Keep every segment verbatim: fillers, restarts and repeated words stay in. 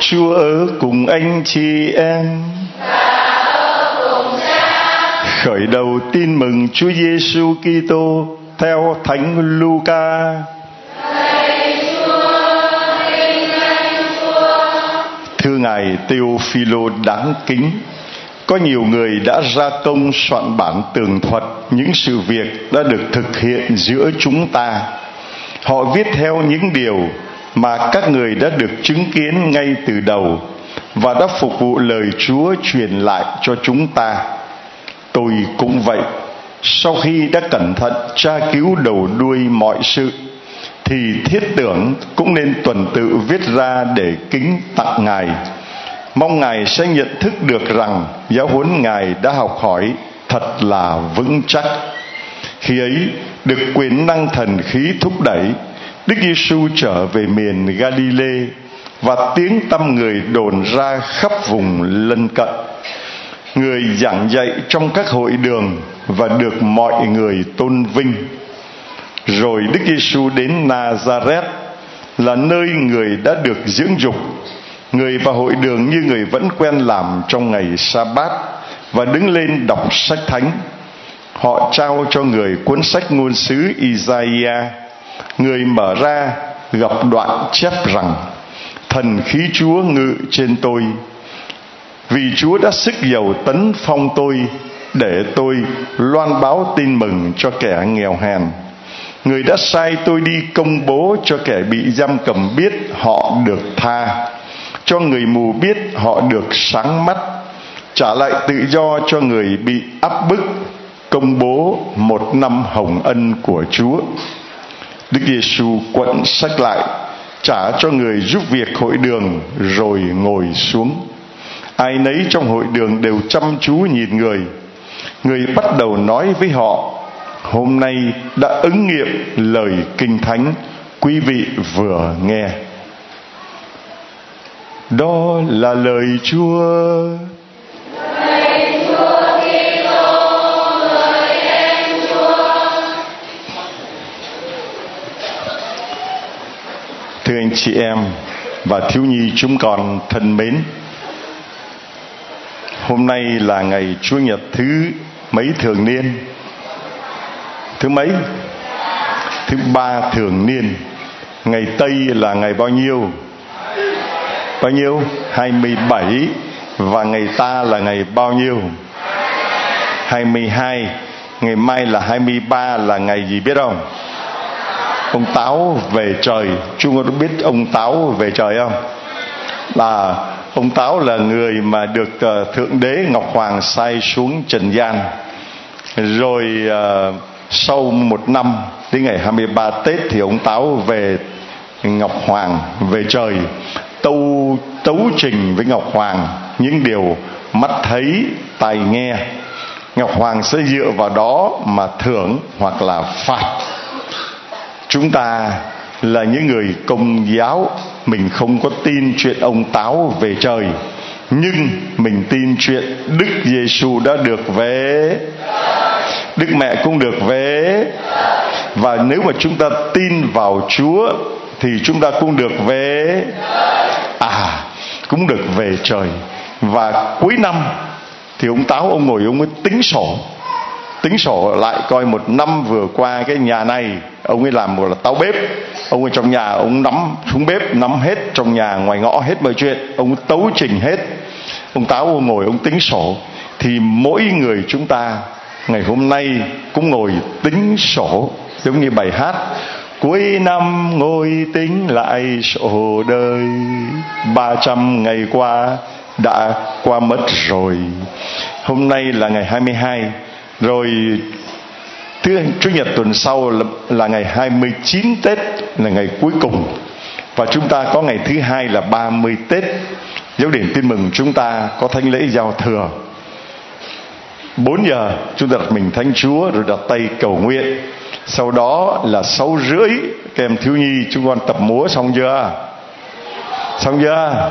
Chúa ở cùng anh chị em. Khởi đầu tin mừng Chúa Giêsu Kitô theo Thánh Luca. Thưa ngài Théophilo đáng kính, có nhiều người đã ra công soạn bản tường thuật những sự việc đã được thực hiện giữa chúng ta. Họ viết theo những điều mà các người đã được chứng kiến ngay từ đầu và đã phục vụ lời Chúa truyền lại cho chúng ta. Tôi cũng vậy. Sau khi đã cẩn thận tra cứu đầu đuôi mọi sự, thì thiết tưởng cũng nên tuần tự viết ra để kính tặng ngài. Mong ngài sẽ nhận thức được rằng giáo huấn ngài đã học hỏi thật là vững chắc. Khi ấy, được quyền năng thần khí thúc đẩy, Đức Giêsu trở về miền Galilee và tiếng tăm người đồn ra khắp vùng lân cận. Người giảng dạy trong các hội đường và được mọi người tôn vinh. Rồi Đức Giêsu đến Nazareth, là nơi người đã được dưỡng dục. Người vào hội đường như người vẫn quen làm trong ngày Sa-bát và đứng lên đọc sách thánh. Họ trao cho người cuốn sách ngôn sứ Isaiah. Người mở ra gặp đoạn chép rằng: Thần khí Chúa ngự trên tôi, vì Chúa đã sức dầu tấn phong tôi, để tôi loan báo tin mừng cho kẻ nghèo hèn. Người đã sai tôi đi công bố cho kẻ bị giam cầm biết họ được tha, cho người mù biết họ được sáng mắt, trả lại tự do cho người bị áp bức, công bố một năm hồng ân của Chúa. Đức Giêsu quận sách lại, trả cho người giúp việc hội đường, rồi ngồi xuống. Ai nấy trong hội đường đều chăm chú nhìn người. Người bắt đầu nói với họ: Hôm nay đã ứng nghiệm lời Kinh Thánh quý vị vừa nghe. Đó là lời Chúa. Thưa anh chị em và thiếu nhi chúng con thân mến, hôm nay là ngày Chúa Nhật thứ mấy thường niên? Thứ mấy? Thứ ba thường niên. Ngày Tây là ngày bao nhiêu? Bao nhiêu? hai mươi bảy. Và ngày ta là ngày bao nhiêu? hai mươi hai. Ngày mai là hai mươi ba, là ngày gì biết không? Ông Táo về trời. Chúng con biết ông Táo về trời không? Là ông Táo là người mà được uh, Thượng Đế Ngọc Hoàng sai xuống trần gian. Rồi uh, sau một năm, đến ngày hai mươi ba Tết thì ông Táo về Ngọc Hoàng, về trời, tâu tấu trình với Ngọc Hoàng những điều mắt thấy tai nghe. Ngọc Hoàng sẽ dựa vào đó mà thưởng hoặc là phạt. Chúng ta là những người Công giáo, mình không có tin chuyện ông Táo về trời, nhưng mình tin chuyện Đức Giêsu đã được về, Đức Mẹ cũng được về. Và nếu mà chúng ta tin vào Chúa thì chúng ta cũng được về, à cũng được về trời. Và cuối năm thì ông Táo ông ngồi ông ấy tính sổ, tính sổ lại coi một năm vừa qua cái nhà này ông ấy làm một là táo bếp. Ông ở trong nhà ông nắm xuống bếp, nắm hết trong nhà ngoài ngõ hết mọi chuyện, ông tấu trình hết. Ông Táo ông ngồi ông tính sổ. Thì mỗi người chúng ta ngày hôm nay cũng ngồi tính sổ, giống như bài hát: cuối năm ngồi tính lại sổ đời, ba trăm ngày qua đã qua mất rồi. Hôm nay là ngày hai mươi hai. Rồi thứ Chủ nhật tuần sau là, là ngày hai mươi chín Tết, là ngày cuối cùng. Và chúng ta có ngày thứ hai là ba mươi Tết. Giáo điển tin mừng chúng ta có thánh lễ giao thừa. Bốn giờ chúng ta đặt mình thánh Chúa, rồi đặt tay cầu nguyện. Sau đó là sáu rưỡi các em thiếu nhi chúng con tập múa xong chưa? Xong chưa?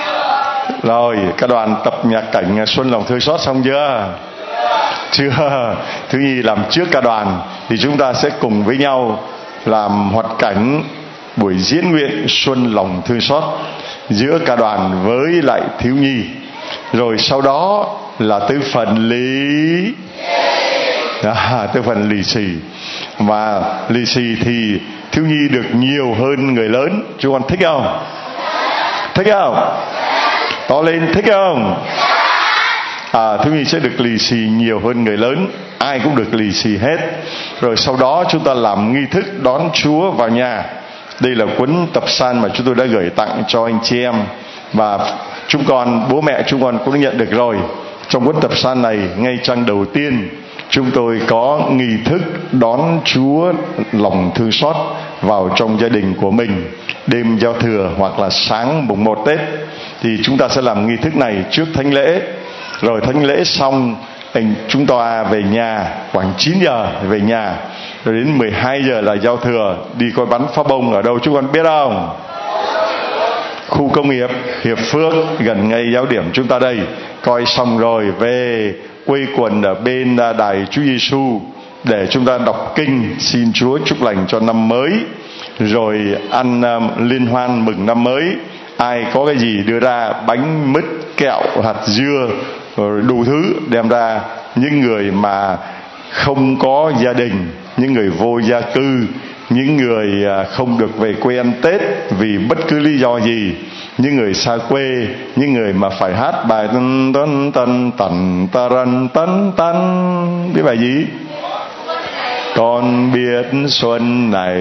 Rồi các đoàn tập nhạc cảnh Xuân Lòng Thương Xót xong chưa? Chưa. Thiếu nhi làm trước cả đoàn. Thì chúng ta sẽ cùng với nhau làm hoạt cảnh buổi diễn nguyện Xuân Lòng Thương Xót. giữa cả đoàn với lại thiếu nhi. Rồi sau đó là tới phần lì à, tới phần lì xì. Và lì xì thì thiếu nhi được nhiều hơn người lớn. Chú con thích không? Thích không? To lên, thích không? À, thiếu nhi sẽ được lì xì nhiều hơn người lớn. Ai cũng được lì xì hết. Rồi sau đó chúng ta làm nghi thức đón Chúa vào nhà. Đây là cuốn tập san mà chúng tôi đã gửi tặng cho anh chị em, và chúng con, bố mẹ chúng con cũng nhận được rồi. Trong cuốn tập san này, ngay trang đầu tiên chúng tôi có nghi thức đón Chúa lòng thương xót vào trong gia đình của mình. Đêm giao thừa hoặc là sáng mùng một Tết thì chúng ta sẽ làm nghi thức này trước thánh lễ. Rồi thánh lễ xong, chúng ta về nhà khoảng chín giờ về nhà. Rồi đến mười hai giờ là giao thừa, đi coi bắn pháo bông ở đâu chúng con biết không? Khu công nghiệp Hiệp Phước, gần ngay giáo điểm chúng ta đây. Coi xong rồi về quây quần ở bên đài Chúa Giêsu để chúng ta đọc kinh xin Chúa chúc lành cho năm mới. Rồi ăn um, liên hoan mừng năm mới. Ai có cái gì đưa ra, bánh mứt, kẹo, hạt dưa, rồi đủ thứ đem ra. Những người mà không có gia đình, những người vô gia cư, những người không được về quê ăn Tết vì bất cứ lý do gì, những người xa quê, những người mà phải hát bài tân tân tân tân tân tân tân, biết bài gì? Con biết xuân này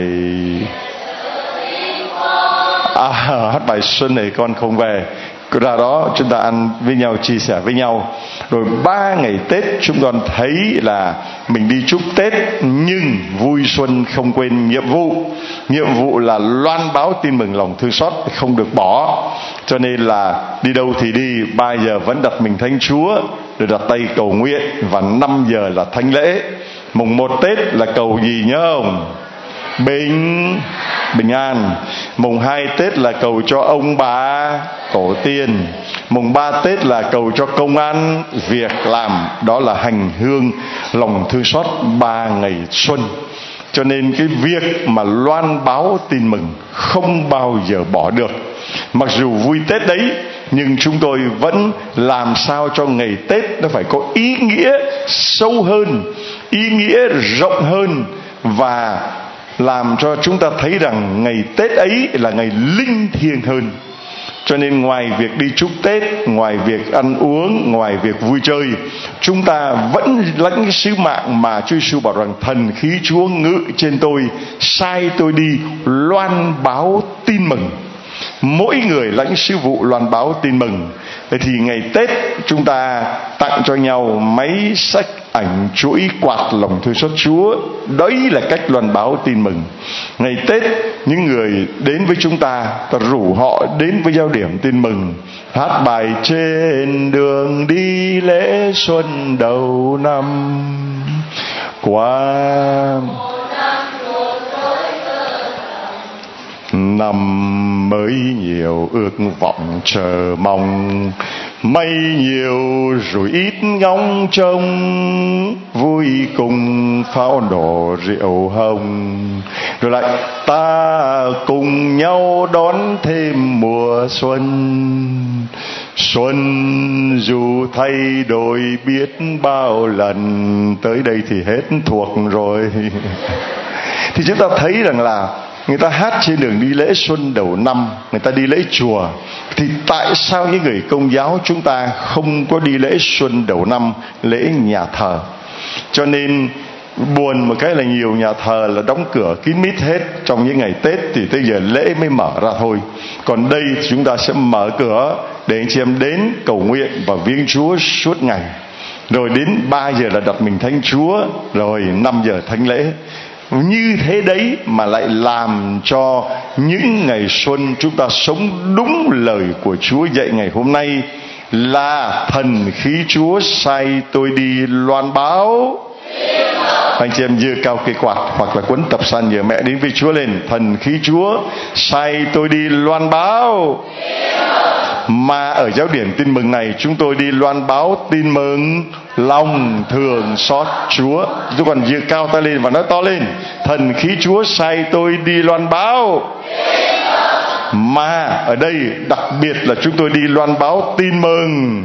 à, hát bài xuân này con không về. Ra đó chúng ta ăn với nhau, chia sẻ với nhau. Rồi ba ngày Tết chúng con thấy là mình đi chúc Tết, nhưng vui xuân không quên nhiệm vụ. Nhiệm vụ là loan báo tin mừng lòng thương xót, không được bỏ. Cho nên là đi đâu thì đi, ba giờ vẫn đặt mình thánh Chúa, rồi đặt tay cầu nguyện. Và năm giờ là thánh lễ. Mùng một Tết là cầu gì nhớ không? Bình Bình an. Mùng hai Tết là cầu cho ông bà tổ tiên. Mùng ba Tết là cầu cho công ăn việc làm. Đó là hành hương lòng thương xót ba ngày xuân. Cho nên cái việc mà loan báo tin mừng không bao giờ bỏ được. Mặc dù vui Tết đấy, nhưng chúng tôi vẫn làm sao cho ngày Tết nó phải có ý nghĩa sâu hơn, ý nghĩa rộng hơn, và làm cho chúng ta thấy rằng ngày Tết ấy là ngày linh thiêng hơn. Cho nên ngoài việc đi chúc Tết, ngoài việc ăn uống, ngoài việc vui chơi, chúng ta vẫn lãnh cái sứ mạng mà Chúa Giêsu bảo rằng thần khí Chúa ngự trên tôi, sai tôi đi loan báo tin mừng. Mỗi người lãnh sứ vụ loan báo tin mừng. Vậy thì ngày Tết chúng ta tặng cho nhau máy sách, ảnh, chuỗi, quạt lòng thương xót Chúa. Đấy là cách loan báo tin mừng. Ngày Tết những người đến với chúng ta, ta rủ họ đến với giao điểm tin mừng, hát bài trên đường đi lễ xuân đầu năm qua năm mới nhiều ước vọng chờ mong, mây nhiều rồi ít ngóng trông, vui cùng pháo nổ rượu hồng. Rồi lại ta cùng nhau đón thêm mùa xuân. Xuân dù thay đổi biết bao lần, tới đây thì hết thuộc rồi. Thì chúng ta thấy rằng là người ta hát trên đường đi lễ xuân đầu năm, người ta đi lễ chùa. Thì tại sao những người Công giáo chúng ta không có đi lễ xuân đầu năm, lễ nhà thờ? Cho nên buồn một cái là nhiều nhà thờ là đóng cửa kín mít hết trong những ngày Tết, thì tới giờ lễ mới mở ra thôi. Còn đây thì chúng ta sẽ mở cửa để anh chị em đến cầu nguyện và viếng Chúa suốt ngày. Rồi đến ba giờ là đặt mình thánh Chúa, rồi năm giờ thánh lễ. Như thế đấy mà lại làm cho những ngày xuân chúng ta sống đúng lời của Chúa dạy ngày hôm nay là thần khí Chúa sai tôi đi loan báo. Anh chị em giơ cao cây quạt hoặc là cuốn tập san nhờ mẹ đến với Chúa lên. Thần khí Chúa sai tôi đi loan báo. Mà ở giáo điểm tin mừng này chúng tôi đi loan báo tin mừng lòng thương xót Chúa. Chúng còn giơ cao tay lên và nói to lên: thần khí Chúa sai tôi đi loan báo Mà ở đây đặc biệt là chúng tôi đi loan báo tin mừng.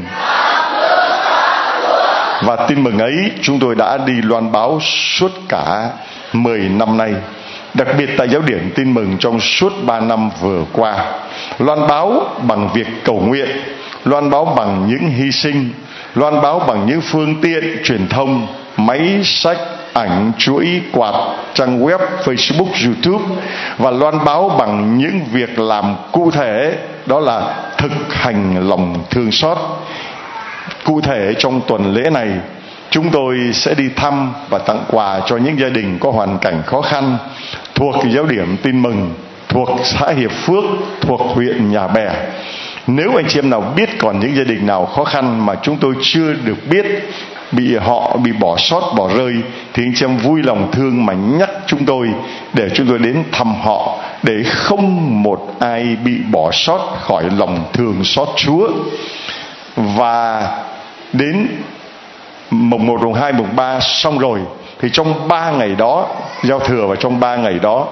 Và tin mừng ấy chúng tôi đã đi loan báo suốt cả mười năm nay. Đặc biệt tại giáo điểm tin mừng trong suốt ba năm vừa qua. Loan báo bằng việc cầu nguyện, loan báo bằng những hy sinh, loan báo bằng những phương tiện truyền thông, máy sách, ảnh, chuỗi, quạt, trang web, Facebook, YouTube, và loan báo bằng những việc làm cụ thể, đó là thực hành lòng thương xót. Cụ thể trong tuần lễ này, chúng tôi sẽ đi thăm và tặng quà cho những gia đình có hoàn cảnh khó khăn thuộc giáo điểm tin mừng, thuộc xã Hiệp Phước, thuộc huyện Nhà Bè. Nếu anh chị em nào biết còn những gia đình nào khó khăn mà chúng tôi chưa được biết, bị họ bị bỏ sót, bỏ rơi, thì anh chị em vui lòng thương mà nhắc chúng tôi để chúng tôi đến thăm họ, để không một ai bị bỏ sót khỏi lòng thương xót Chúa. Và đến mùng một, mùng hai, mùng ba xong rồi, thì trong ba ngày đó, giao thừa và trong ba ngày đó,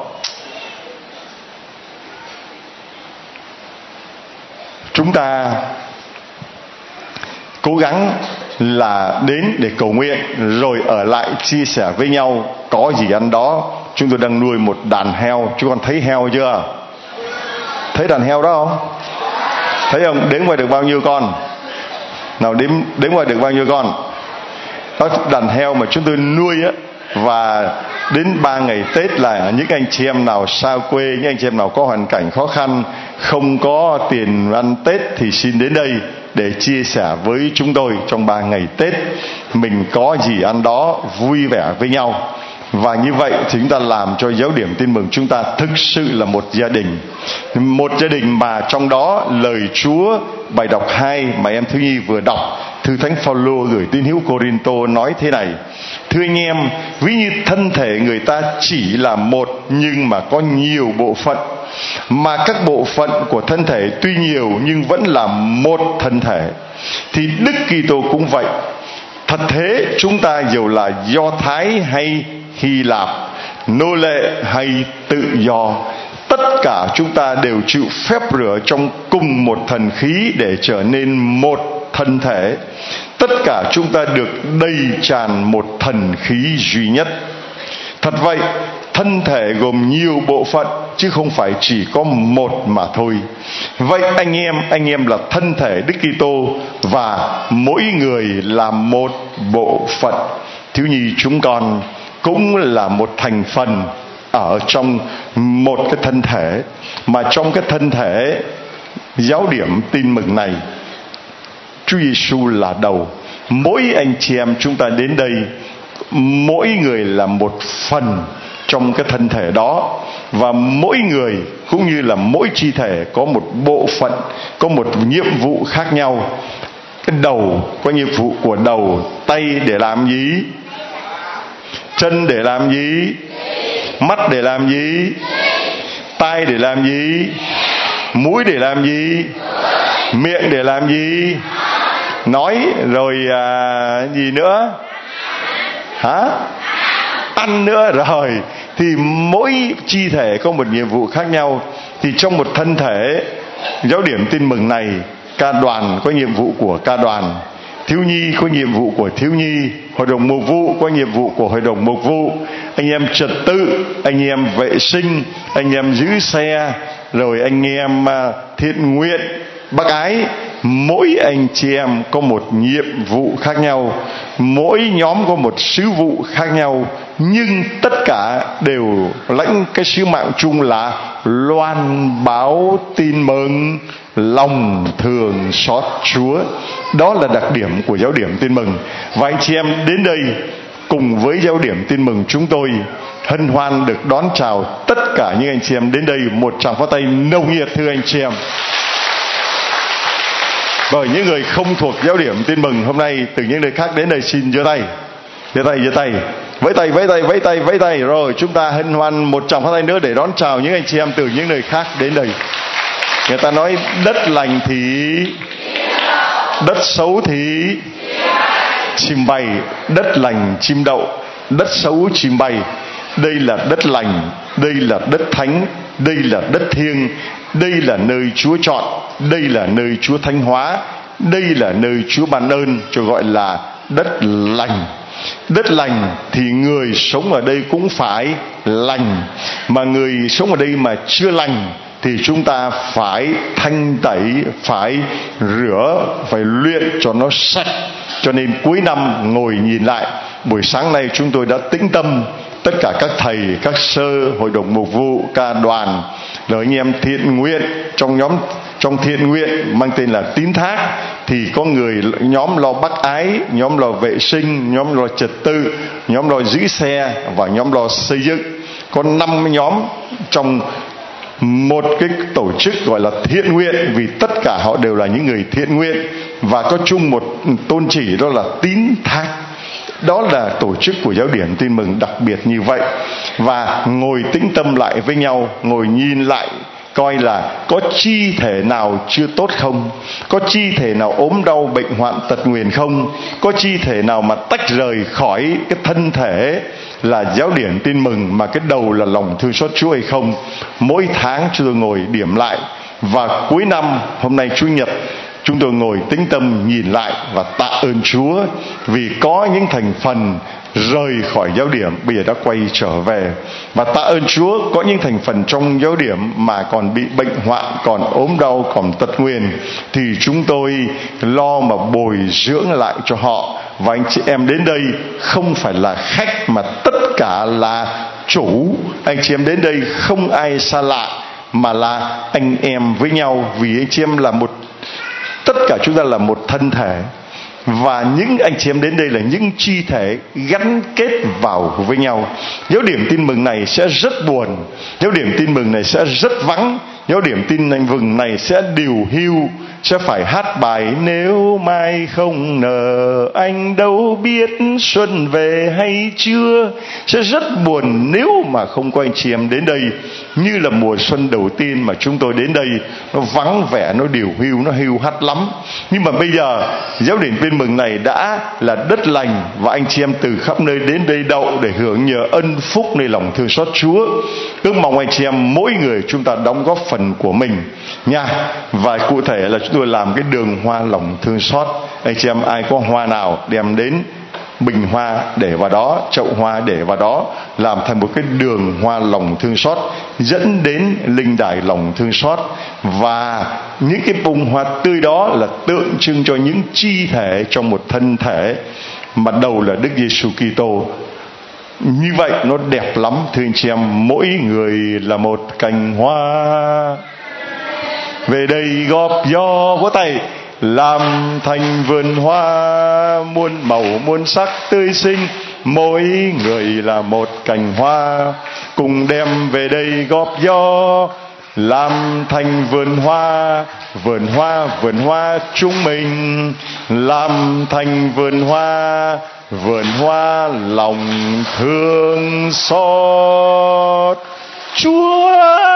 chúng ta cố gắng là đến để cầu nguyện, rồi ở lại chia sẻ với nhau. Có gì ăn đó. Chúng tôi đang nuôi một đàn heo. Chú con thấy heo chưa? Thấy đàn heo đó không? Thấy không? Đếm qua được bao nhiêu con? Nào đếm, đếm qua được bao nhiêu con? Đó, đàn heo mà chúng tôi nuôi á. Và đến ba ngày Tết là những anh chị em nào xa quê, những anh chị em nào có hoàn cảnh khó khăn, không có tiền ăn Tết, thì xin đến đây để chia sẻ với chúng tôi trong ba ngày Tết. Mình có gì ăn đó, vui vẻ với nhau. Và như vậy thì chúng ta làm cho giáo điểm tin mừng chúng ta thực sự là một gia đình. Một gia đình mà trong đó lời Chúa, bài đọc hai mà em Thiếu Nhi vừa đọc, thư Thánh Phaolô gửi tín hữu Cô-rin-tô nói thế này: thưa anh em, ví như thân thể người ta chỉ là một nhưng mà có nhiều bộ phận, mà các bộ phận của thân thể tuy nhiều nhưng vẫn là một thân thể, thì Đức Kitô cũng vậy. Thật thế, chúng ta dù là Do Thái hay Hy Lạp, nô lệ hay tự do, tất cả chúng ta đều chịu phép rửa trong cùng một thần khí để trở nên một thân thể. Tất cả chúng ta được đầy tràn một thần khí duy nhất. Thật vậy, thân thể gồm nhiều bộ phận chứ không phải chỉ có một mà thôi. Vậy anh em, anh em là thân thể Đức Kitô và mỗi người là một bộ phận. Thiếu nhi chúng con cũng là một thành phần ở trong một cái thân thể, mà trong cái thân thể giáo điểm tin mừng này, Chúa Giêsu là đầu. Mỗi anh chị em chúng ta đến đây, mỗi người là một phần trong cái thân thể đó, và mỗi người cũng như là mỗi chi thể có một bộ phận, có một nhiệm vụ khác nhau. Cái đầu có nhiệm vụ của đầu, tay để làm gì? Chân để làm gì? Mắt để làm gì? Tai để làm gì? Mũi để làm gì? Miệng để làm gì? Nói. Rồi à, gì nữa? Hả? Ăn nữa. Rồi thì mỗi chi thể có một nhiệm vụ khác nhau. Thì trong một thân thể giáo điểm tin mừng này, ca đoàn có nhiệm vụ của ca đoàn, thiếu nhi có nhiệm vụ của thiếu nhi, hội đồng mục vụ có nhiệm vụ của hội đồng mục vụ, anh em trật tự, anh em vệ sinh, anh em giữ xe, rồi anh em thiện nguyện, bác ái. Mỗi anh chị em có một nhiệm vụ khác nhau, mỗi nhóm có một sứ vụ khác nhau, nhưng tất cả đều lãnh cái sứ mạng chung là loan báo tin mừng lòng thương xót Chúa. Đó là đặc điểm của giáo điểm tin mừng. Và anh chị em đến đây cùng với giáo điểm tin mừng chúng tôi hân hoan được đón chào tất cả những anh chị em đến đây. Một tràng pháo tay nồng nhiệt thưa anh chị em. Bởi những người không thuộc giáo điểm tin mừng hôm nay từ những nơi khác đến đây xin giơ tay, giơ tay, giơ tay, vẫy tay, vẫy tay, vẫy tay, vẫy tay. Rồi chúng ta hân hoan một tràng pháo tay nữa để đón chào những anh chị em từ những nơi khác đến đây. Người ta nói đất lành thì đất xấu thì chim bay, đất lành chim đậu, đất xấu chim bay. Đây là đất lành, đây là đất thánh, đây là đất thiêng. Đây là nơi Chúa chọn, đây là nơi Chúa thanh hóa, đây là nơi Chúa ban ơn, cho gọi là đất lành. Đất lành thì người sống ở đây cũng phải lành, mà người sống ở đây mà chưa lành thì chúng ta phải thanh tẩy, phải rửa, phải luyện cho nó sạch. Cho nên cuối năm ngồi nhìn lại, buổi sáng nay chúng tôi đã tĩnh tâm, tất cả các thầy, các sơ, hội đồng mục vụ, ca đoàn, rồi anh em thiện nguyện trong nhóm trong thiện nguyện mang tên là Tín Thác, thì có người nhóm lo bác ái, nhóm lo vệ sinh, nhóm lo trật tự, nhóm lo giữ xe và nhóm lo xây dựng. Có năm nhóm trong một cái tổ chức gọi là thiện nguyện, vì tất cả họ đều là những người thiện nguyện và có chung một tôn chỉ, đó là Tín Thác. Đó là tổ chức của Giáo điểm Tin Mừng đặc biệt như vậy. Và ngồi tĩnh tâm lại với nhau, ngồi nhìn lại coi là có chi thể nào chưa tốt không, có chi thể nào ốm đau bệnh hoạn tật nguyền không, có chi thể nào mà tách rời khỏi cái thân thể là Giáo điểm Tin Mừng mà cái đầu là lòng thương xót Chúa hay không. Mỗi tháng chúng tôi ngồi điểm lại, và cuối năm hôm nay Chủ nhật chúng tôi ngồi tĩnh tâm nhìn lại và tạ ơn Chúa vì có những thành phần rời khỏi Giáo điểm bây giờ đã quay trở về, và tạ ơn Chúa có những thành phần trong Giáo điểm mà còn bị bệnh hoạn, còn ốm đau, còn tật nguyền, thì chúng tôi lo mà bồi dưỡng lại cho họ. Và anh chị em đến đây không phải là khách mà tất cả là chủ. Anh chị em đến đây không ai xa lạ mà là anh em với nhau, vì anh chị em là một, tất cả chúng ta là một thân thể. Và những anh chị em đến đây là những chi thể gắn kết vào với nhau. Giáo điểm Tin Mừng này sẽ rất buồn, giáo điểm Tin Mừng này sẽ rất vắng, giáo điểm Tin Mừng này sẽ điều hưu, sẽ phải hát bài nếu mai không nở anh đâu biết xuân về hay chưa. Sẽ rất buồn nếu mà không có anh chị em đến đây. Như là mùa xuân đầu tiên mà chúng tôi đến đây, nó vắng vẻ, nó điều hưu, nó hưu hắt lắm. Nhưng mà bây giờ Giáo điểm Tin Mừng này đã là đất lành, và anh chị em từ khắp nơi đến đây đậu để hưởng nhờ ân phúc nơi lòng thương xót Chúa. Ước mong anh chị em mỗi người chúng ta đóng góp phần của mình nha. Và cụ thể là chúng tôi làm cái đường hoa lòng thương xót. Anh chị em ai có hoa nào đem đến, bình hoa để vào đó, chậu hoa để vào đó, làm thành một cái đường hoa lòng thương xót dẫn đến linh đài lòng thương xót. Và những cái bông hoa tươi đó là tượng trưng cho những chi thể trong một thân thể, mà đầu là Đức Giêsu Kitô. Như vậy nó đẹp lắm thưa anh chị em. Mỗi người là một cành hoa, về đây góp gió vỗ tay, làm thành vườn hoa muôn màu muôn sắc tươi xinh. Mỗi người là một cành hoa, cùng đem về đây góp gió, làm thành vườn hoa, vườn hoa, vườn hoa chúng mình, làm thành vườn hoa, vườn hoa lòng thương xót Chúa.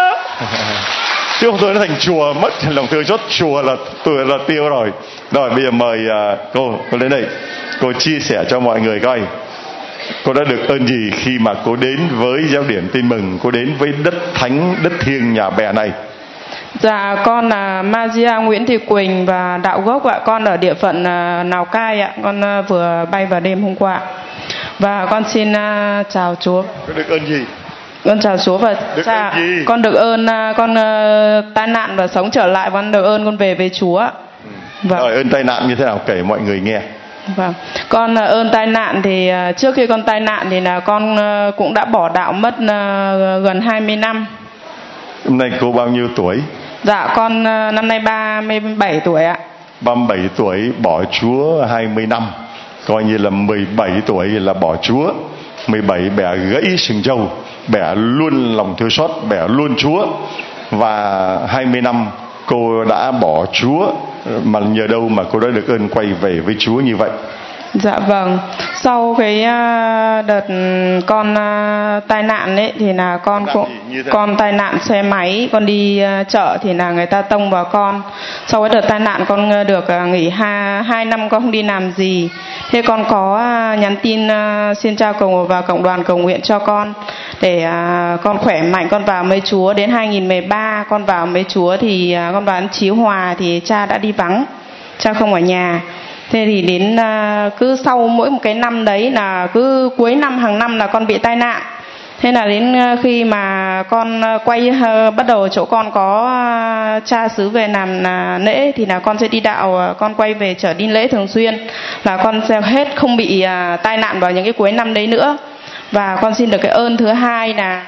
Chứ không tôi nó thành chùa mất lòng thương xót chùa là tôi là tiêu rồi. Rồi bây giờ mời uh, cô cô đến đây, cô chia sẻ cho mọi người coi cô đã được ơn gì khi mà cô đến với Giáo điểm Tin Mừng, cô đến với đất thánh, đất thiêng Nhà Bè này. Dạ, con là Magia Nguyễn Thị Quỳnh và đạo gốc ạ. Con ở địa phận Lào Cai ạ. Con vừa bay vào đêm hôm qua. Và con xin uh, chào Chúa. Có được ơn gì? Con chào Chúa và được cha, ơn gì? Con được ơn uh, con uh, tai nạn và sống trở lại. Con được ơn con về với Chúa. Ừ. Vâng. Rồi ơn tai nạn như thế nào kể mọi người nghe. Vâng, con uh, ơn tai nạn thì uh, trước khi con tai nạn thì là con uh, cũng đã bỏ đạo mất uh, gần hai mươi năm. Hôm nay cô bao nhiêu tuổi? Dạ, con uh, năm nay ba mươi bảy tuổi ạ. ba mươi bảy tuổi bỏ Chúa hai mươi năm, coi như là mười bảy tuổi là bỏ Chúa. Mười bảy bẻ gãy sừng trâu, bẻ luôn lòng thương xót, bẻ luôn Chúa. Và hai mươi năm cô đã bỏ Chúa, mà nhờ đâu mà cô đã được ơn quay về với Chúa như vậy? Dạ vâng, sau cái đợt con tai nạn ấy thì là con cũng con tai nạn xe máy, con đi chợ thì là người ta tông vào con. Sau cái đợt tai nạn con được nghỉ hai, hai năm con không đi làm gì. Thế con có nhắn tin xin cha cầu vào cộng đoàn cầu nguyện cho con. để à, con khỏe mạnh. Con vào mấy Chúa đến hai nghìn mười ba, con vào mấy Chúa thì à, con vào ăn Chí Hòa thì cha đã đi vắng, cha không ở nhà. Thế thì đến à, cứ sau mỗi một cái năm đấy là cứ cuối năm hàng năm là con bị tai nạn. Thế là đến khi mà con quay uh, bắt đầu chỗ con có uh, cha xứ về làm uh, lễ thì là con sẽ đi đạo, uh, con quay về trở đi lễ thường xuyên là con sẽ hết không bị uh, tai nạn vào những cái cuối năm đấy nữa. Và con xin được cái ơn thứ hai là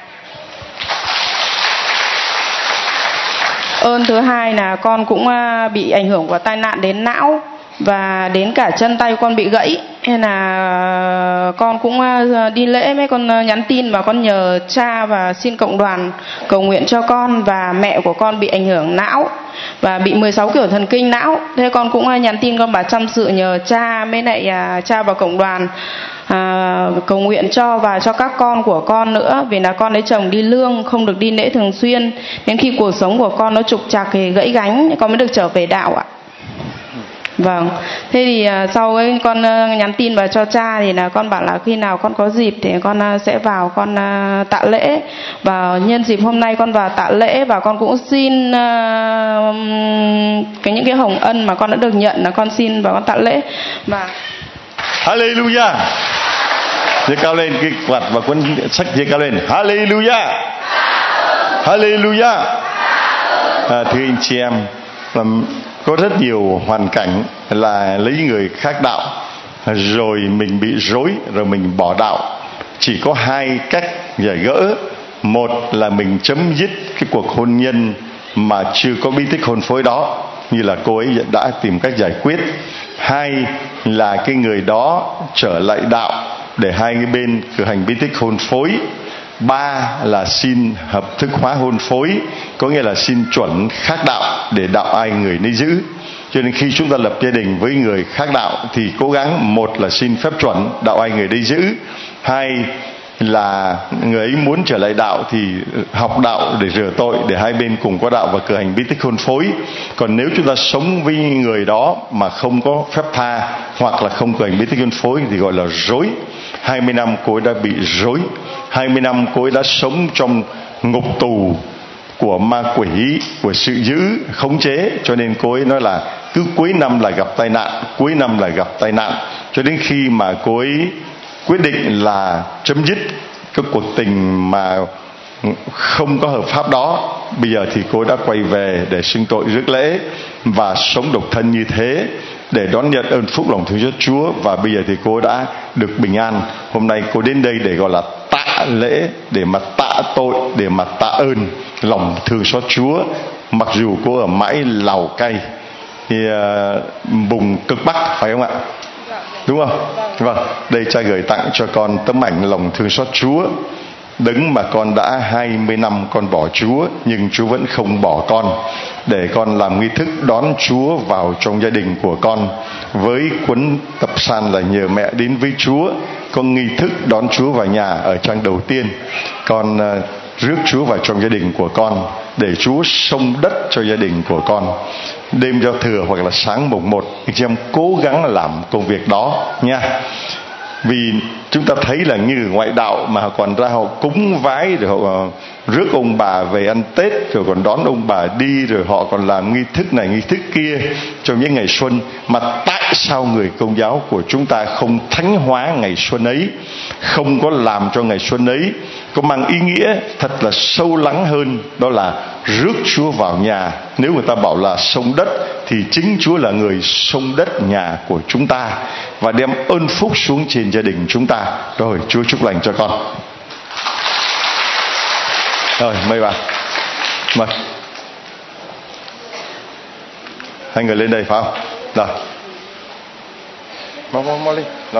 ơn thứ hai là con cũng uh, bị ảnh hưởng của tai nạn đến não và đến cả chân tay con bị gãy. Nên là con cũng đi lễ mấy con nhắn tin và con nhờ cha và xin cộng đoàn cầu nguyện cho con. Và mẹ của con bị ảnh hưởng não và bị mười sáu kiểu thần kinh não. Thế con cũng nhắn tin con bảo chăm sự nhờ cha mấy lại cha và cộng đoàn à, cầu nguyện cho và cho các con của con nữa. Vì là con lấy chồng đi lương, không được đi lễ thường xuyên. Đến khi cuộc sống của con nó trục trặc thì gãy gánh con mới được trở về đạo ạ. Vâng, thế thì uh, sau ấy con uh, nhắn tin vào cho cha thì là con bảo là khi nào con có dịp thì con uh, sẽ vào con uh, tạ lễ. Và nhân dịp hôm nay con vào tạ lễ và con cũng xin uh, cái những cái hồng ân mà con đã được nhận là con xin vào con tạ lễ. Và Hallelujah. Giơ cao lên cái quạt và cuốn sách, giơ cao lên. Hallelujah. Hallelujah. À, thưa anh chị em, làm có rất nhiều hoàn cảnh là lấy người khác đạo rồi mình bị rối rồi mình bỏ đạo. Chỉ có hai cách giải gỡ. Một là mình chấm dứt cái cuộc hôn nhân mà chưa có bí tích hôn phối đó, như là cô ấy đã tìm cách giải quyết. Hai là cái người đó trở lại đạo để hai cái bên cử hành bí tích hôn phối. Ba là xin hợp thức hóa hôn phối, có nghĩa là xin chuẩn khác đạo để đạo ai người nấy giữ. Cho nên khi chúng ta lập gia đình với người khác đạo thì cố gắng, một là xin phép chuẩn đạo ai người đấy giữ, hai là người ấy muốn trở lại đạo thì học đạo để rửa tội, để hai bên cùng có đạo và cử hành bí tích hôn phối. Còn nếu chúng ta sống với người đó mà không có phép tha hoặc là không cử hành bí tích hôn phối thì gọi là rối. Hai mươi năm cô ấy đã bị rối, hai mươi năm cô ấy đã sống trong ngục tù của ma quỷ, của sự giữ khống chế. Cho nên cô ấy nói là cứ cuối năm là gặp tai nạn, cuối năm là gặp tai nạn. Cho đến khi mà cô ấy quyết định là chấm dứt cái cuộc tình mà không có hợp pháp đó, bây giờ thì cô đã quay về để xưng tội rước lễ và sống độc thân như thế để đón nhận ơn phúc lòng thương xót Chúa. Và bây giờ thì cô đã được bình an. Hôm nay cô đến đây để gọi là tạ lễ, để mà tạ tội, để mà tạ ơn lòng thương xót Chúa. Mặc dù cô ở mãi Lào Cai thì uh, vùng cực Bắc, phải không ạ? Đúng không? Vâng. Đây cha gửi tặng cho con tấm ảnh lòng thương xót Chúa. Đấng mà con đã hai mươi năm con bỏ Chúa, nhưng Chúa vẫn không bỏ con, để con làm nghi thức đón Chúa vào trong gia đình của con. Với cuốn tập san là nhờ mẹ đến với Chúa, con nghi thức đón Chúa vào nhà ở trang đầu tiên. Con uh, rước Chúa vào trong gia đình của con, để Chúa xông đất cho gia đình của con. Đêm giao thừa hoặc là sáng mùng một, anh chị em cố gắng làm công việc đó nha. Vì chúng ta thấy là như ngoại đạo mà còn ra họ cúng vái, rồi họ rước ông bà về ăn Tết, rồi còn đón ông bà đi, rồi họ còn làm nghi thức này nghi thức kia trong những ngày xuân. Mà tại sao người Công giáo của chúng ta không thánh hóa ngày xuân ấy, không có làm cho ngày xuân ấy có mang ý nghĩa thật là sâu lắng hơn, đó là rước Chúa vào nhà. Nếu người ta bảo là xông đất thì chính Chúa là người xông đất nhà của chúng ta và đem ơn phúc xuống trên gia đình chúng ta. Rồi, Chúa chúc lành cho con. Rồi, mời bà. Mời. Hai người lên đây phải không? Rồi. Mau mau mau lên. Rồi.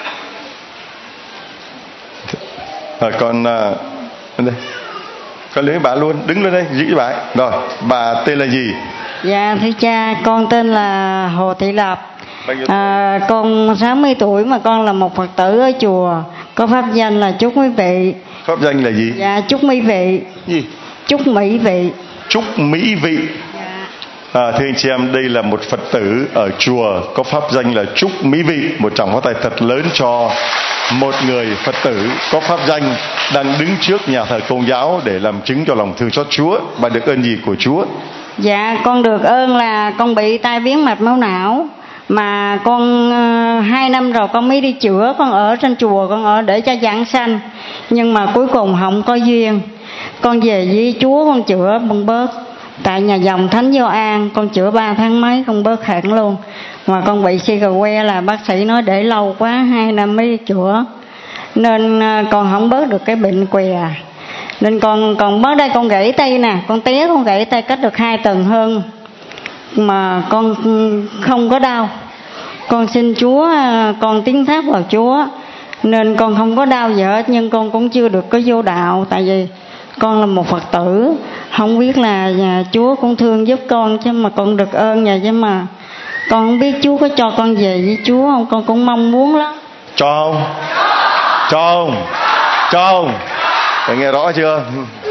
Rồi con uh, lên đây. Con lấy bà luôn, đứng lên đây, giữ bà ấy. Rồi, bà tên là gì? Dạ thưa cha, con tên là Hồ Thị Lập. À, con sáu mươi tuổi mà con là một Phật tử ở chùa. Có pháp danh là Chúc Mỹ Vị. Pháp danh là gì? Dạ Chúc Mỹ Vị. Gì? Chúc Mỹ Vị. Chúc Mỹ Vị. Dạ. À, thưa anh chị em, đây là một Phật tử ở chùa có pháp danh là Trúc Mỹ Vị, một tràng pháo tay thật lớn cho một người Phật tử có pháp danh đang đứng trước nhà thờ Công giáo để làm chứng cho lòng thương xót Chúa. Bà được ơn gì của Chúa? Dạ, con được ơn là con bị tai biến mạch máu não, mà con uh, hai năm rồi con mới đi chữa. Con ở trên chùa, con ở để cho giảng sanh, nhưng mà cuối cùng không có duyên. Con về với Chúa, con chữa con bớt. Tại nhà dòng Thánh Gio An, con chữa ba tháng mấy con bớt hẳn luôn. Mà con bị xê giê que là bác sĩ nói để lâu quá, hai năm mới đi chữa, nên uh, con không bớt được cái bệnh què. Nên con còn mới đây con gãy tay nè, con té con gãy tay cách được hai tuần hơn mà con không có đau. Con xin Chúa, con tín thác vào Chúa nên con không có đau gì hết, nhưng con cũng chưa được có vô đạo. Tại vì con là một Phật tử, không biết là Chúa cũng thương giúp con, chứ mà con được ơn vậy, chứ mà con không biết Chúa có cho con về với Chúa không. Con cũng mong muốn lắm. Cho không? Cho không? Cho không? Phải nghe rõ chưa?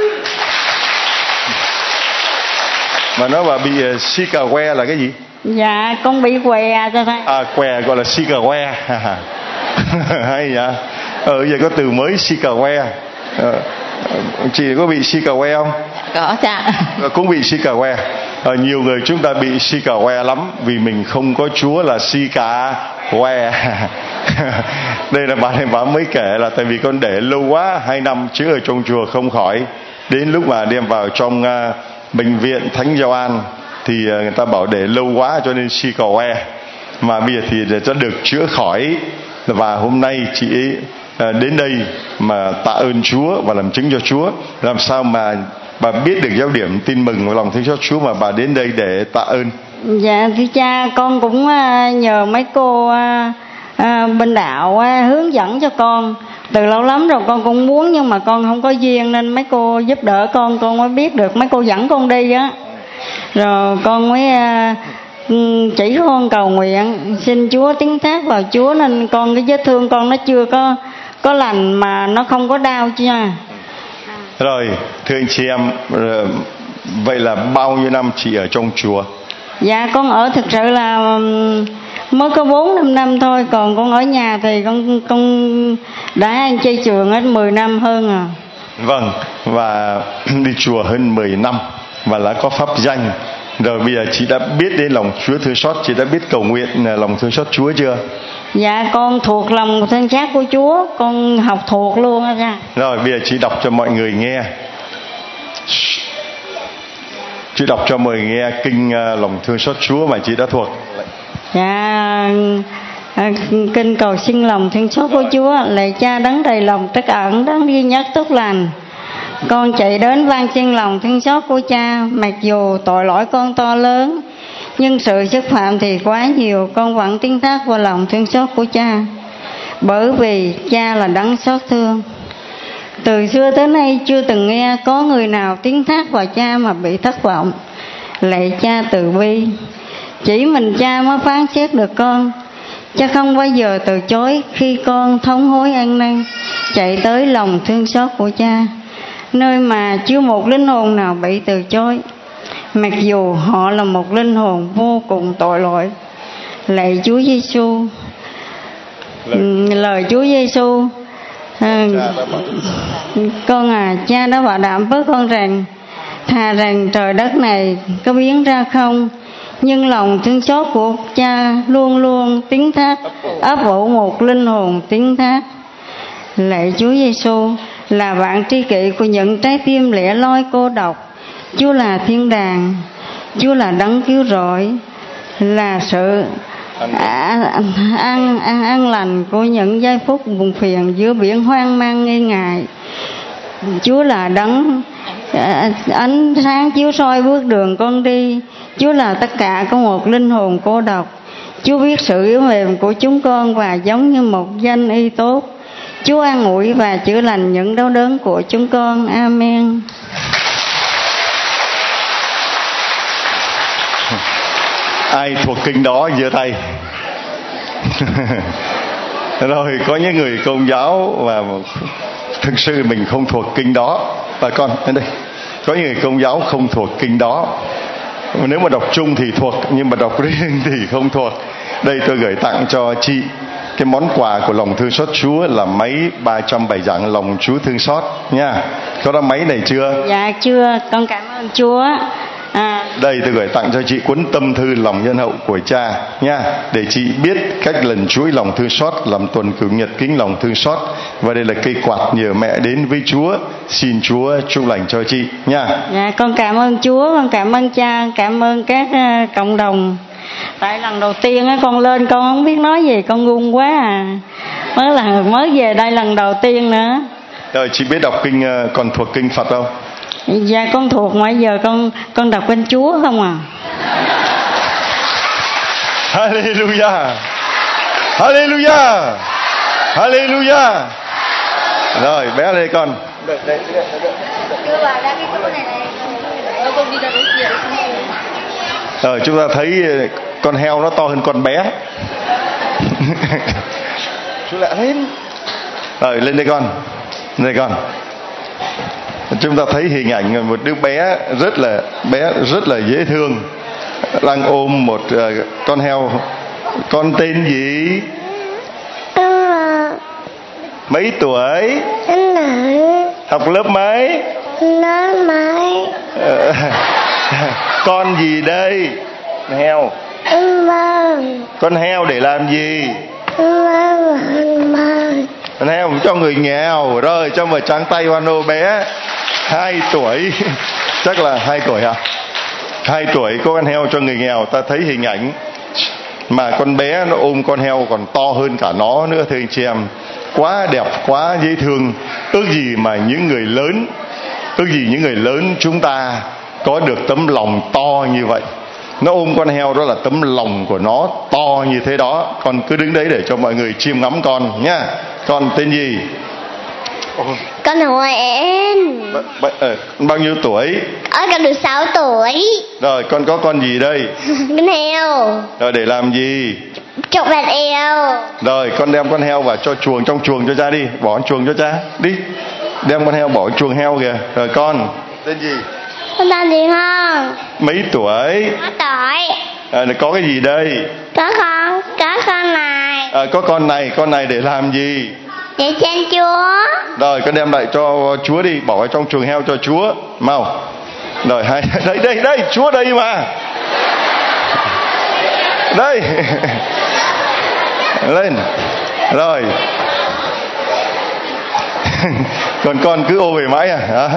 Mà nói bà bị uh, xê giê que là cái gì? Dạ, con bị què cho thầy. À, què gọi là xê giê que. Hay vậy? Ờ, giờ có từ mới xê giê que. Ờ, chị có bị xê giê que không? Có cha. Cũng bị xê giê que. Ờ, nhiều người chúng ta bị xê giê que lắm vì mình không có Chúa là xê giê que. Đây là bà này bà mới kể là tại vì con để lâu quá, hai năm chữa ở trong chùa không khỏi, đến lúc mà đem vào trong uh, bệnh viện Thánh Gio An thì uh, người ta bảo để lâu quá cho nên xê giê que, mà bây giờ thì để cho được chữa khỏi. Và hôm nay chị ấy uh, đến đây mà tạ ơn Chúa và làm chứng cho Chúa. Làm sao mà bà biết được giáo điểm tin mừng và lòng thương xót Chúa mà bà đến đây để tạ ơn? Dạ thưa cha, con cũng uh, nhờ mấy cô uh, À, bên đạo à, hướng dẫn cho con từ lâu lắm rồi. Con cũng muốn nhưng mà con không có duyên, nên mấy cô giúp đỡ con con mới biết được. Mấy cô dẫn con đi á, rồi con mới à, chỉ con cầu nguyện xin Chúa tín thác vào Chúa, nên con cái vết thương con nó chưa có có lành mà nó không có đau chứ nha. Rồi thưa anh chị em, vậy là bao nhiêu năm chị ở trong chùa? Dạ con ở thực sự là mới có bốn năm năm thôi, còn con ở nhà thì con con đã ăn chay trường hết mười năm hơn à. Vâng, và đi chùa hơn mười năm và đã có pháp danh. Rồi bây giờ chị đã biết đến lòng Chúa thương xót, chị đã biết cầu nguyện lòng thương xót Chúa chưa? Dạ con thuộc lòng thương xót của Chúa, con học thuộc luôn á cha. Rồi bây giờ chị đọc cho mọi người nghe. Chị đọc cho mọi người nghe kinh uh, lòng thương xót Chúa mà chị đã thuộc. Dạ, à, kinh cầu xin lòng thương xót của Chúa. Lạy Cha đấng đầy lòng trắc ẩn, đấng duy nhất tốt lành, con chạy đến van xin lòng thương xót của Cha. Mặc dù tội lỗi con to lớn, nhưng sự xúc phạm thì quá nhiều, con vẫn tín thác vào lòng thương xót của Cha, bởi vì Cha là đấng xót thương. Từ xưa tới nay chưa từng nghe có người nào tín thác vào Cha mà bị thất vọng. Lạy Cha từ bi, chỉ mình Cha mới phán xét được con. Cha không bao giờ từ chối khi con thống hối ăn năn, chạy tới lòng thương xót của Cha, nơi mà chưa một linh hồn nào bị từ chối, mặc dù họ là một linh hồn vô cùng tội lỗi. Lạy Chúa Giêsu, lời, lời Chúa Giêsu, à, con à, Cha đã bảo đảm với con rằng thà rằng trời đất này có biến ra không, nhưng lòng thương xót của Cha luôn luôn tín thác ấp ủ một linh hồn tín thác. Lạy Chúa Giêsu, là bạn tri kỷ của những trái tim lẻ loi cô độc, Chúa là thiên đàng, Chúa là đấng cứu rỗi, là sự an an an, an lành của những giây phút buồn phiền giữa biển hoang mang nghi ngại. Chúa là đấng ánh sáng chiếu soi bước đường con đi. Chúa là tất cả của một linh hồn cô độc. Chúa biết sự yếu mềm của chúng con và giống như một danh y tốt, Chúa an ủi và chữa lành những đau đớn của chúng con. Amen. Ai thuộc kinh đó giơ tay. Rồi có những người Công giáo và thực sự mình không thuộc kinh đó. Bà con đến đây, có những người Công giáo không thuộc kinh đó, Nếu mà đọc chung thì thuộc, nhưng mà đọc riêng thì không thuộc. Đây tôi gửi tặng cho chị cái món quà của lòng thương xót Chúa là máy ba trăm bài giảng lòng Chúa thương xót nha. Có đã máy này chưa? Dạ chưa, con cảm ơn Chúa. À. Đây tôi gửi tặng cho chị cuốn tâm thư lòng nhân hậu của cha nha, để chị biết cách lần chuỗi lòng thương xót, làm tuần cửu nhật kính lòng thương xót. Và đây là cây quạt nhờ mẹ đến với Chúa. Xin Chúa chúc lành cho chị nha. Dạ con cảm ơn Chúa, con cảm ơn cha, cảm ơn các uh, cộng đồng. Tại lần đầu tiên á con lên con không biết nói gì, con run quá à. Mới là mới về đây lần đầu tiên nữa. Rồi chị biết đọc kinh, uh, còn thuộc kinh Phật không? Dạ con thuộc, mà giờ con con đọc bên Chúa không à. Hallelujah, Hallelujah, Hallelujah. Rồi bé đây con. Rồi chúng ta thấy con heo nó to hơn con bé. Chú lại lên. Rồi lên đây con, đây con. Chúng ta thấy hình ảnh một đứa bé rất là bé rất là dễ thương đang ôm một uh, con heo. Con tên gì? Mấy tuổi? Học lớp mấy? Lớp mấy? Con gì đây? Heo. Vâng. Con heo để làm gì? Vâng, vâng. Con heo cho người nghèo. Rồi cho một tràng tay hoan hô bé. Hai tuổi. Chắc là hai tuổi hả? Hai tuổi có con heo cho người nghèo. Ta thấy hình ảnh mà con bé nó ôm con heo còn to hơn cả nó nữa, thưa anh chị em. Quá đẹp, quá dễ thương. Ước gì mà những người lớn, ước gì những người lớn chúng ta có được tấm lòng to như vậy. Nó ôm con heo đó là tấm lòng của nó to như thế đó. Con cứ đứng đấy để cho mọi người chiêm ngắm con nhá. Con tên gì? Con là Nguyễn. B- b- ờ, bao nhiêu tuổi? Ơ, con được sáu tuổi. Rồi con có con gì đây? Con heo. Rồi để làm gì? Chụp vạt eo. Rồi con đem con heo vào cho chuồng, trong chuồng cho cha đi. Bỏ chuồng cho cha đi. Đem con heo bỏ chuồng heo kìa. Rồi con tên gì? Con tên gì không? Mấy tuổi? Có tuổi. À, có cái gì đây? Có con, có con này. À, có con này, con này để làm gì? Để chan Chúa. Rồi con đem lại cho Chúa đi, bỏ vào trong chuồng heo cho Chúa. Mau. Rồi hai đây đây đây, Chúa đây mà. Đây. Lên. Rồi. Còn con cứ ô về mãi à? Hả?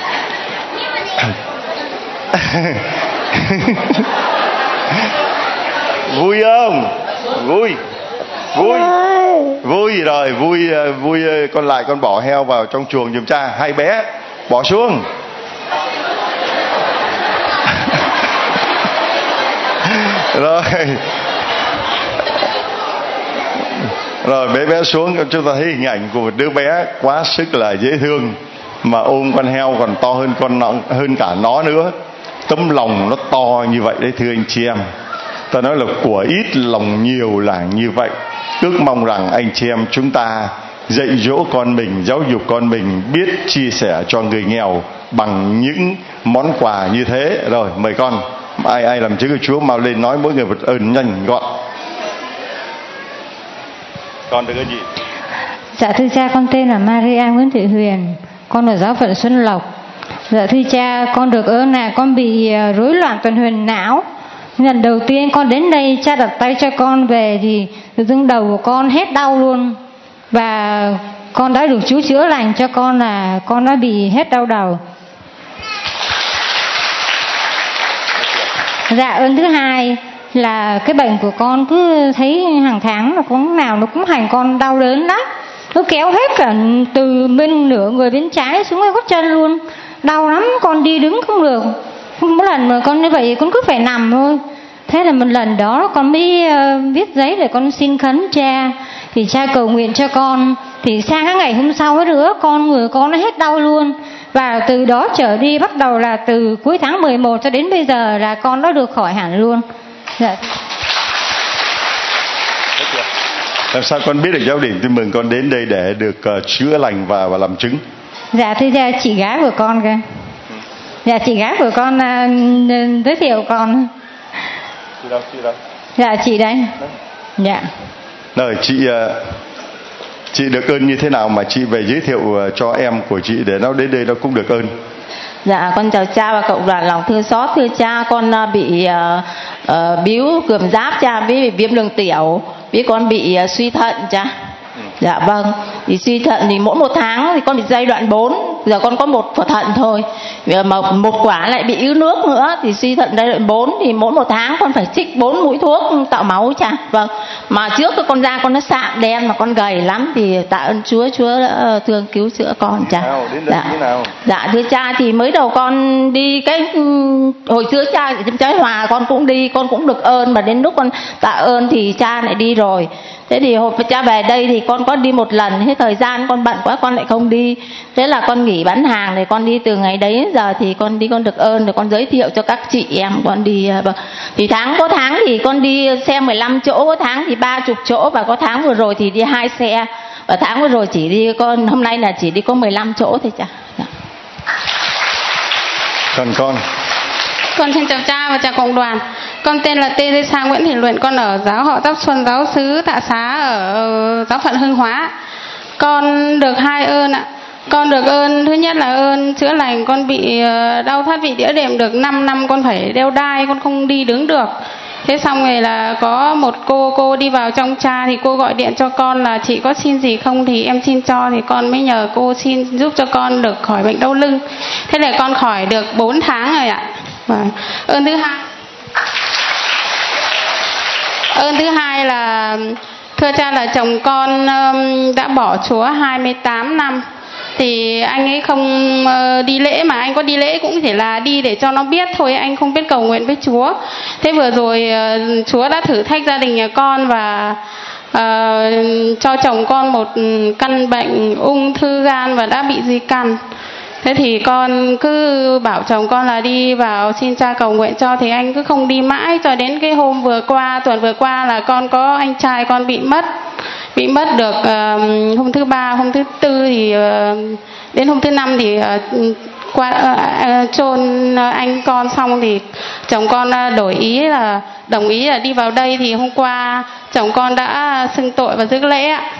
Vui không? Vui. Vui. Vui rồi, vui vui con lại con bỏ heo vào trong chuồng giùm cha. Hai bé bỏ xuống. Rồi. Rồi bé bé xuống, chúng ta thấy hình ảnh của một đứa bé quá sức là dễ thương mà ôm con heo còn to hơn con nó, hơn cả nó nữa. Tấm lòng nó to như vậy đấy, thưa anh chị em. Ta nói là của ít lòng nhiều là như vậy. Ước mong rằng anh chị em chúng ta dạy dỗ con mình, giáo dục con mình biết chia sẻ cho người nghèo bằng những món quà như thế. Rồi mời con, ai ai làm chứng của Chúa mau lên nói mỗi người một ơn nhanh gọn. Con được cái gì? Dạ thưa cha, con tên là Maria Nguyễn Thị Huyền, con ở giáo phận Xuân Lộc. Dạ thưa cha, con được ơn là con bị rối loạn tuần hoàn não. Lần đầu tiên con đến đây, cha đặt tay cho con về thì từ dưng đầu của con hết đau luôn. Và con đã được Chúa chữa lành cho con, là con đã bị hết đau đầu. Dạ ơn thứ hai là cái bệnh của con cứ thấy hàng tháng là con nào nó cũng hành con đau đớn lắm. Nó kéo hết cả từ bên nửa người bên trái xuống cái gót chân luôn. Đau lắm, con đi đứng không được. Mỗi lần mà con như vậy con cứ phải nằm thôi. Thế là một lần đó con mới uh, viết giấy để con xin khấn cha. Thì cha cầu nguyện cho con. Thì sang cái ngày hôm sau ấy nữa, con người con nó hết đau luôn. Và từ đó trở đi, bắt đầu là từ cuối tháng mười một cho đến bây giờ là con đã được khỏi hẳn luôn. Dạ. Làm sao con biết được giáo điểm? Tôi mừng con đến đây để được uh, chữa lành và và làm chứng. Dạ thưa cha, chị gái của con kìa. Dạ chị gái của con uh, giới thiệu con. Chị đâu, chị đâu? Dạ chị đây. Dạ. Rồi chị chị được ơn như thế nào mà chị về giới thiệu cho em của chị để nó đến đây nó cũng được ơn? Dạ con chào cha và cộng đoàn lòng thương xót. Thưa cha, con bị uh, uh, biếu cường giáp cha, bị viêm đường tiểu, biết con bị uh, suy thận cha. Dạ vâng, thì suy thận thì mỗi một tháng thì con bị giai đoạn bốn, giờ con có một quả thận thôi, mà một quả lại bị ứ nước nữa thì suy thận giai đoạn bốn, thì mỗi một tháng con phải trích bốn mũi thuốc tạo máu cha. Vâng, mà trước cái con da con nó sạm đen mà con gầy lắm, thì tạ ơn Chúa, Chúa đã thương cứu chữa con cha. Nào, đến đây dạ. thế nào? Dạ thưa cha, thì mới đầu con đi cái hồi xưa cha ở trong Trái Hòa con cũng đi, con cũng được ơn, mà đến lúc con tạ ơn thì cha lại đi rồi. Thế thì hồi cha về đây thì con có đi một lần, hết thời gian con bận quá con lại không đi. Thế là con nghỉ bán hàng thì con đi từ ngày đấy đến giờ thì con đi, con được ơn rồi con giới thiệu cho các chị em con đi. Thì tháng có tháng thì con đi xe mười lăm chỗ, có tháng thì ba mươi chỗ, và có tháng vừa rồi thì đi hai xe. Và tháng vừa rồi chỉ đi con, hôm nay là chỉ đi có mười lăm chỗ thôi cha. Dạ. Còn con? Con xin chào cha và chào cộng đoàn. Con tên là Tê Dê Sa Nguyễn Thị Luyện, con ở giáo họ Giáp Xuân, giáo xứ Tạ Xá ở giáo phận Hưng Hóa. Con được hai ơn ạ. Con được ơn thứ nhất là ơn chữa lành, con bị đau thoát vị đĩa đệm được năm năm, con phải đeo đai, con không đi đứng được. Thế xong rồi là có một cô cô đi vào trong cha, thì cô gọi điện cho con là chị có xin gì không thì em xin cho, thì con mới nhờ cô xin giúp cho con được khỏi bệnh đau lưng. Thế là con khỏi được bốn tháng rồi ạ. Và ơn thứ hai ơn thứ hai là thưa cha là chồng con um, đã bỏ Chúa hai mươi tám năm. Thì anh ấy không uh, đi lễ, mà anh có đi lễ cũng chỉ là đi để cho nó biết thôi, anh không biết cầu nguyện với Chúa. Thế vừa rồi uh, Chúa đã thử thách gia đình nhà con và uh, cho chồng con một căn bệnh ung thư gan và đã bị di căn. Thế thì con cứ bảo chồng con là đi vào xin cha cầu nguyện cho, thì anh cứ không đi mãi, cho đến cái hôm vừa qua, tuần vừa qua là con có anh trai con bị mất. Bị mất được uh, hôm thứ ba, hôm thứ tư thì uh, đến hôm thứ năm thì uh, qua uh, chôn uh, anh con xong thì chồng con uh, đổi ý là đồng ý là đi vào đây. Thì hôm qua chồng con đã xưng tội và rước lễ ạ.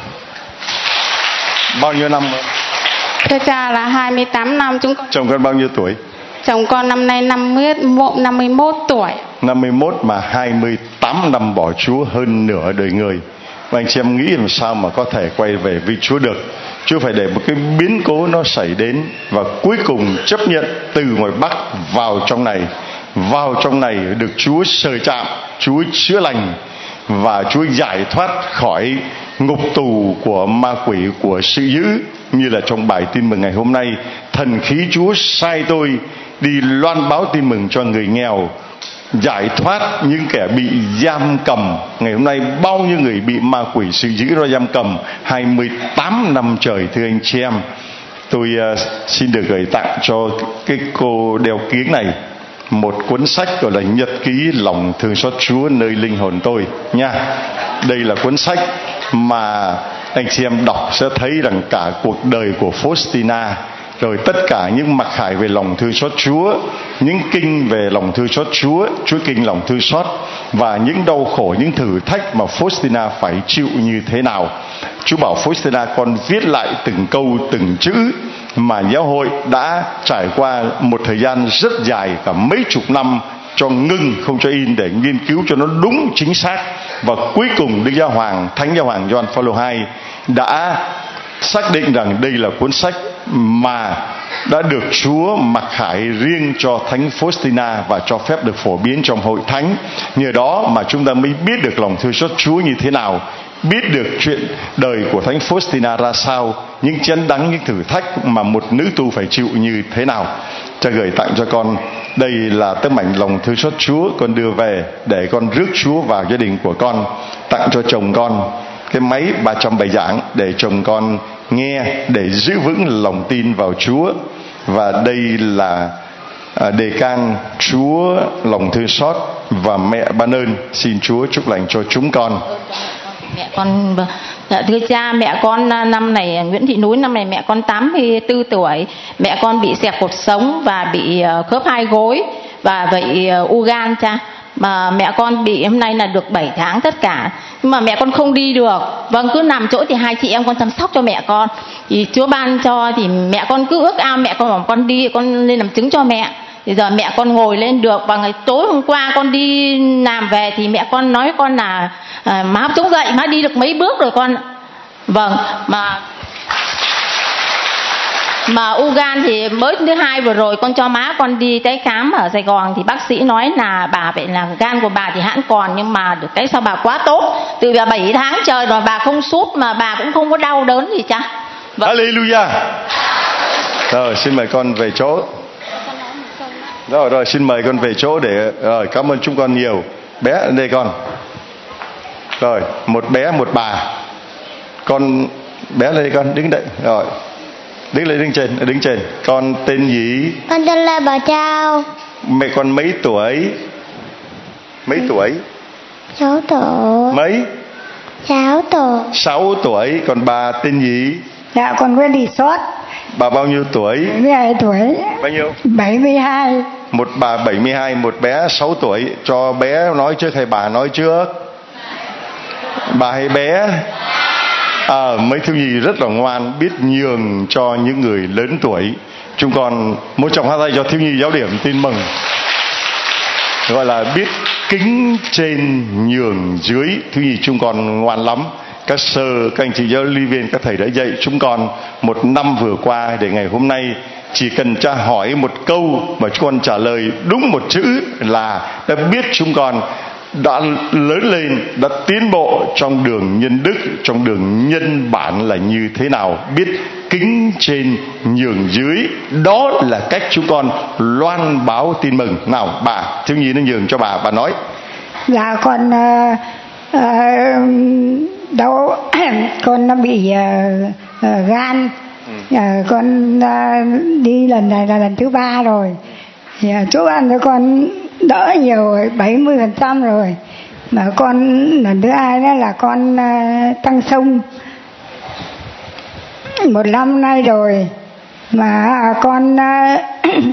Bao nhiêu năm rồi? Thưa cha là hai mươi tám năm. Chúng con... Chồng con bao nhiêu tuổi? Chồng con năm nay năm mươi mốt tuổi. năm mươi mốt mà hai mươi tám năm bỏ Chúa, hơn nửa đời người. Và anh chị em nghĩ làm sao mà có thể quay về với Chúa được? Chúa phải để một cái biến cố nó xảy đến, và cuối cùng chấp nhận từ ngoài Bắc vào trong này. Vào trong này được Chúa sờ chạm, Chúa chữa lành, và Chúa giải thoát khỏi ngục tù của ma quỷ, của sự dữ. Như là trong bài tin mừng ngày hôm nay, thần khí Chúa sai tôi đi loan báo tin mừng cho người nghèo, giải thoát những kẻ bị giam cầm. Ngày hôm nay bao nhiêu người bị ma quỷ sự dữ nó giam cầm hai mươi tám năm trời. Thưa anh chị em, tôi uh, xin được gửi tặng cho cái cô đeo kiếng này một cuốn sách gọi là Nhật ký lòng thương xót Chúa nơi linh hồn tôi nha. Đây là cuốn sách mà anh chị em đọc sẽ thấy rằng cả cuộc đời của Faustina, rồi tất cả những mặc khải về lòng thương xót Chúa, những kinh về lòng thương xót Chúa, Chúa kinh lòng thương xót, và những đau khổ, những thử thách mà Faustina phải chịu như thế nào. Chúa bảo Faustina con viết lại từng câu từng chữ mà giáo hội đã trải qua một thời gian rất dài, cả mấy chục năm, cho ngưng không cho in để nghiên cứu cho nó đúng chính xác. Và cuối cùng Đức Giáo Hoàng, Thánh Giáo Hoàng Gioan Phaolô hai đã xác định rằng đây là cuốn sách mà đã được Chúa mặc khải riêng cho Thánh Faustina và cho phép được phổ biến trong hội thánh. Nhờ đó mà chúng ta mới biết được lòng thương xót Chúa như thế nào, biết được chuyện đời của Thánh Faustina ra sao, những chén đắng, những thử thách mà một nữ tu phải chịu như thế nào. Cha gửi tặng cho con, đây là tấm ảnh lòng thương xót Chúa, con đưa về để con rước Chúa vào gia đình của con. Tặng cho chồng con cái máy ba trăm bài giảng để chồng con nghe, để giữ vững lòng tin vào Chúa. Và đây là à, đề can Chúa lòng thương xót và mẹ ban ơn. Xin Chúa chúc lành cho chúng con. Mẹ con, dạ, thưa cha, mẹ con năm này, Nguyễn Thị Núi, năm này mẹ con tám mươi tư tuổi. Mẹ con bị xẹp cột sống và bị khớp hai gối và bị u gan cha. Mà mẹ con bị hôm nay là được bảy tháng tất cả. Nhưng mà mẹ con không đi được. Vâng, cứ nằm chỗ thì hai chị em con chăm sóc cho mẹ con. Thì Chúa ban cho thì mẹ con cứ ước ao mẹ con bảo con đi, con lên làm chứng cho mẹ. Thì giờ mẹ con ngồi lên được. Và ngày tối hôm qua con đi làm về thì mẹ con nói con là à, má chống dậy, má đi được mấy bước rồi con. Vâng, mà mà u gan thì mới thứ hai vừa rồi con cho má con đi tái khám ở Sài Gòn thì bác sĩ nói là bà vậy là gan của bà thì hãng còn, nhưng mà được cái sao bà quá tốt, từ bà bảy tháng trời rồi bà không sút mà bà cũng không có đau đớn gì cha. Vâng. Hallelujah. Rồi xin mời con về chỗ. Rồi rồi xin mời con về chỗ để rồi cảm ơn chúng con nhiều. Bé đây con. Rồi một bé một bà. Con bé đây con đứng đây rồi. Đứng lên, đứng trên, đứng trên. Con tên gì? Con tên là Bảo Trao. Mẹ con mấy tuổi? Mấy tuổi? Sáu tuổi. Mấy? Sáu tuổi. Sáu tuổi. Còn bà tên gì? Dạ con Nguyễn Thị Xót. Bà bao nhiêu tuổi? bảy mươi hai tuổi. Bao nhiêu? bảy mươi hai. Một bà bảy mươi hai, một bé sáu tuổi. Cho bé nói trước hay bà nói trước? Bà hay bé? À, mấy thiếu nhi rất là ngoan, biết nhường cho những người lớn tuổi. Chúng con một trong hai tay cho thiếu nhi giáo điểm tin mừng, gọi là biết kính trên nhường dưới. Thiếu nhi chúng con ngoan lắm. Các sơ, các anh chị giáo lý viên, các thầy đã dạy chúng con một năm vừa qua, để ngày hôm nay chỉ cần cha hỏi một câu mà chúng con trả lời đúng một chữ là đã biết chúng con đã lớn lên, đã tiến bộ trong đường nhân đức, trong đường nhân bản là như thế nào. Biết kính trên nhường dưới, đó là cách chúng con loan báo tin mừng. Nào bà, thiếu nhi nó nhường cho bà, bà nói. Dạ con uh, uh, đâu con nó bị uh, uh, gan. ừ. uh, Con uh, đi lần này là lần thứ ba rồi. Yeah, chú ăn cho con đỡ nhiều rồi, bảy mươi phần trăm rồi. Mà con lần thứ hai đó là con uh, tăng sông một năm nay rồi. Mà uh, con uh,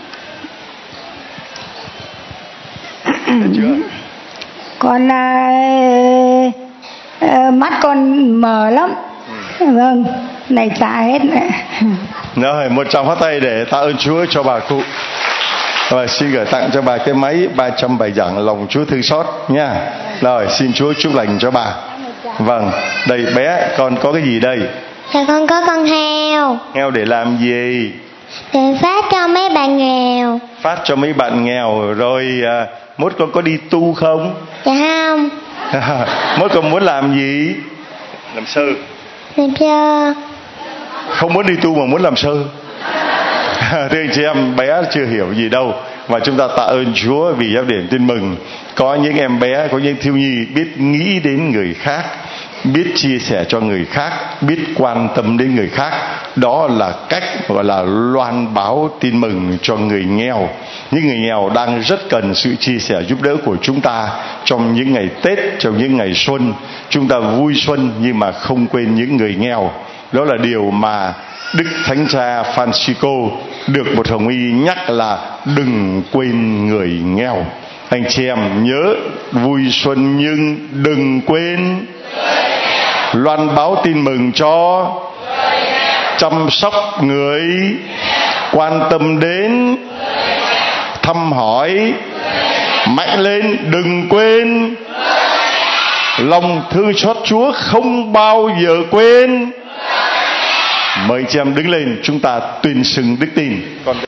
con uh, uh, mắt con mờ lắm. ừ. Vâng, này trả hết. Rồi một tràng pháo tay để tạ ơn Chúa cho bà cụ. Và xin gửi tặng cho bà cái máy ba trăm bài giảng lòng Chúa thương xót nha. Rồi xin Chúa chúc lành cho bà. Vâng, đây bé con có cái gì đây? Dạ con có con heo. Heo để làm gì? Để phát cho mấy bạn nghèo. Phát cho mấy bạn nghèo. Rồi à, mốt con có đi tu không? Dạ không. Mốt con muốn làm gì? Làm sư. Làm sư. Không muốn đi tu mà muốn làm sư. Thưa anh chị em, bé chưa hiểu gì đâu. Và chúng ta tạ ơn Chúa vì giáo điểm tin mừng. Có những em bé, có những thiếu nhi biết nghĩ đến người khác, biết chia sẻ cho người khác, biết quan tâm đến người khác. Đó là cách gọi là loan báo tin mừng cho người nghèo. Những người nghèo đang rất cần sự chia sẻ giúp đỡ của chúng ta trong những ngày Tết, trong những ngày xuân. Chúng ta vui xuân nhưng mà không quên những người nghèo. Đó là điều mà Đức Thánh Cha Francisco được một hồng y nhắc là đừng quên người nghèo. Anh chị em nhớ vui xuân nhưng đừng quên loan báo tin mừng cho, chăm sóc người, quan tâm đến, thăm hỏi, mạnh lên, đừng quên. Lòng thương xót Chúa không bao giờ quên. Mời chị em đứng lên, chúng ta tuyên xưng đức tin. Con